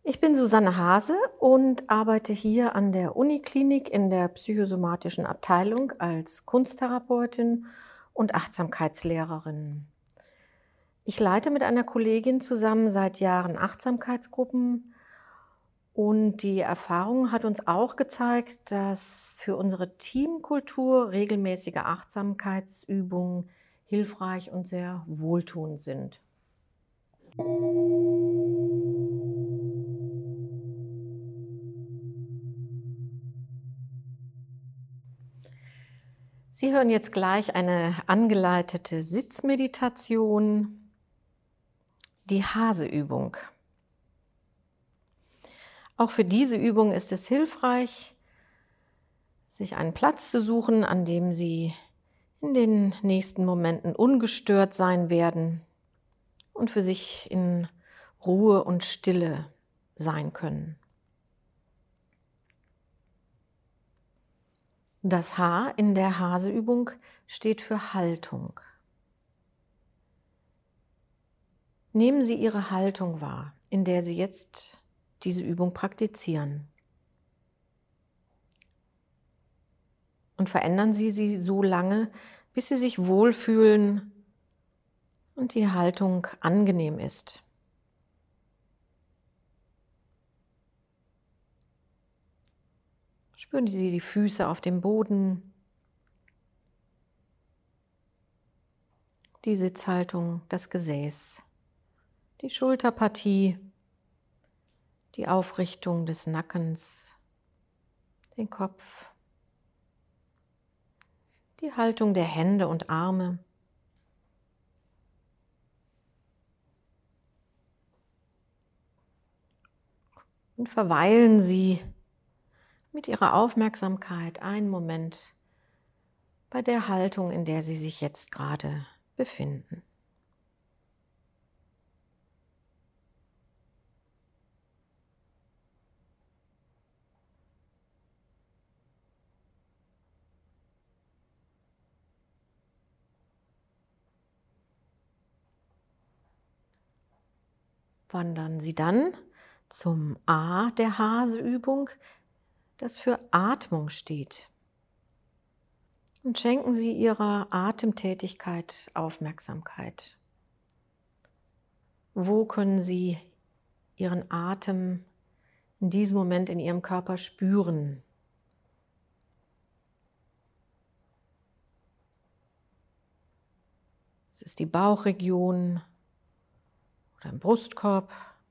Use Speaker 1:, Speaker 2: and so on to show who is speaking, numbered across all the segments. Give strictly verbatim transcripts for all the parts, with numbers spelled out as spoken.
Speaker 1: Ich bin Susanne Hase und arbeite hier an der Uniklinik in der psychosomatischen Abteilung als Kunsttherapeutin und Achtsamkeitslehrerin. Ich leite mit einer Kollegin zusammen seit Jahren Achtsamkeitsgruppen und die Erfahrung hat uns auch gezeigt, dass für unsere Teamkultur regelmäßige Achtsamkeitsübungen hilfreich und sehr wohltuend sind. Sie hören jetzt gleich eine angeleitete Sitzmeditation, die Hase-Übung. Auch für diese Übung ist es hilfreich, sich einen Platz zu suchen, an dem Sie in den nächsten Momenten ungestört sein werden und für sich in Ruhe und Stille sein können. Das H in der Hase-Übung steht für Haltung. Nehmen Sie Ihre Haltung wahr, in der Sie jetzt diese Übung praktizieren. Und verändern Sie sie so lange, bis Sie sich wohlfühlen und die Haltung angenehm ist. Spüren Sie die Füße auf dem Boden, die Sitzhaltung, das Gesäß, die Schulterpartie, die Aufrichtung des Nackens, den Kopf, die Haltung der Hände und Arme. Und verweilen Sie mit Ihrer Aufmerksamkeit einen Moment bei der Haltung, in der Sie sich jetzt gerade befinden. Wandern Sie dann zum A der Hase-Übung, das für Atmung steht. Und schenken Sie Ihrer Atemtätigkeit Aufmerksamkeit. Wo können Sie Ihren Atem in diesem Moment in Ihrem Körper spüren? Es ist die Bauchregion oder im Brustkorb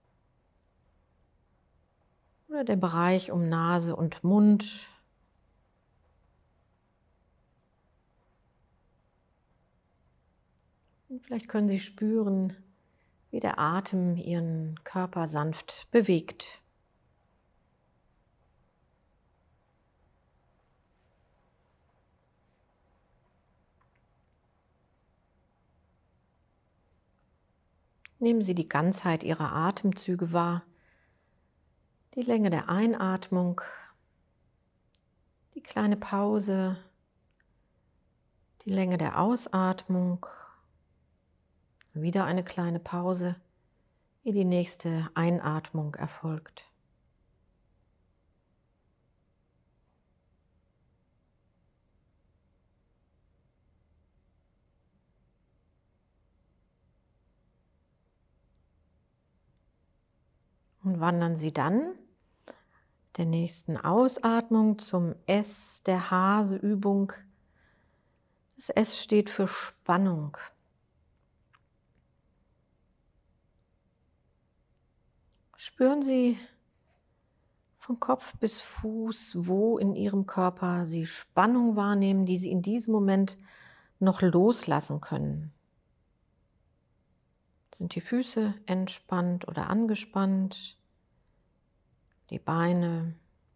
Speaker 1: oder der Bereich um Nase und Mund. Und vielleicht können Sie spüren, wie der Atem Ihren Körper sanft bewegt. Nehmen Sie die Ganzheit Ihrer Atemzüge wahr, die Länge der Einatmung, die kleine Pause, die Länge der Ausatmung, wieder eine kleine Pause, ehe die nächste Einatmung erfolgt. Und wandern Sie dann der nächsten Ausatmung zum S der Hase-Übung. Das S steht für Spannung. Spüren Sie von Kopf bis Fuß, wo in Ihrem Körper Sie Spannung wahrnehmen, die Sie in diesem Moment noch loslassen können. Sind die Füße entspannt oder angespannt? Die Beine,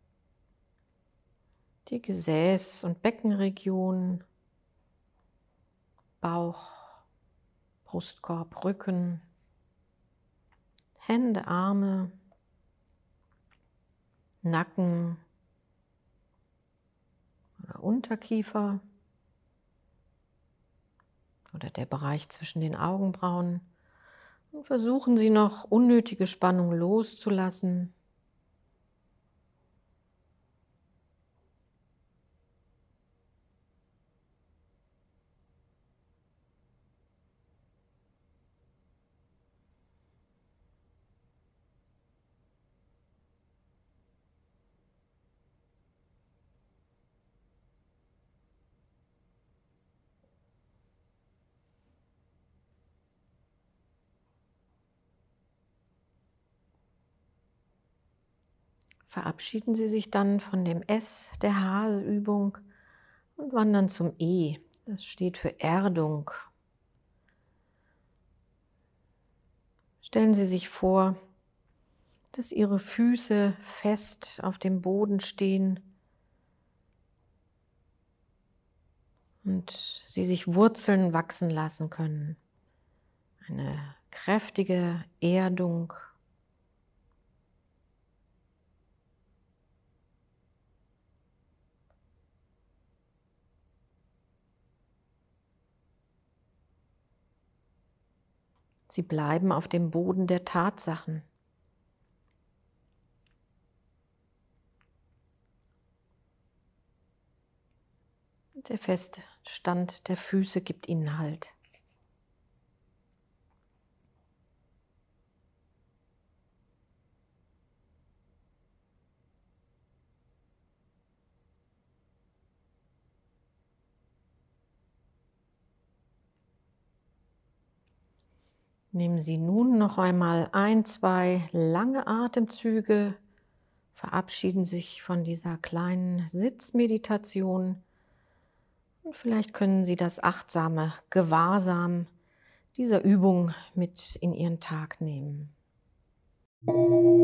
Speaker 1: die Gesäß- und Beckenregion, Bauch, Brustkorb, Rücken, Hände, Arme, Nacken oder Unterkiefer oder der Bereich zwischen den Augenbrauen Und versuchen Sie noch, unnötige Spannung loszulassen. Verabschieden Sie sich dann von dem S der Hase-Übung und wandern zum E. Das steht für Erdung. Stellen Sie sich vor, dass Ihre Füße fest auf dem Boden stehen und Sie sich Wurzeln wachsen lassen können. Eine kräftige Erdung. Sie bleiben auf dem Boden der Tatsachen. Der feste Stand der Füße gibt ihnen Halt. Nehmen Sie nun noch einmal ein, zwei lange Atemzüge, verabschieden sich von dieser kleinen Sitzmeditation und vielleicht können Sie das achtsame Gewahrsam dieser Übung mit in Ihren Tag nehmen.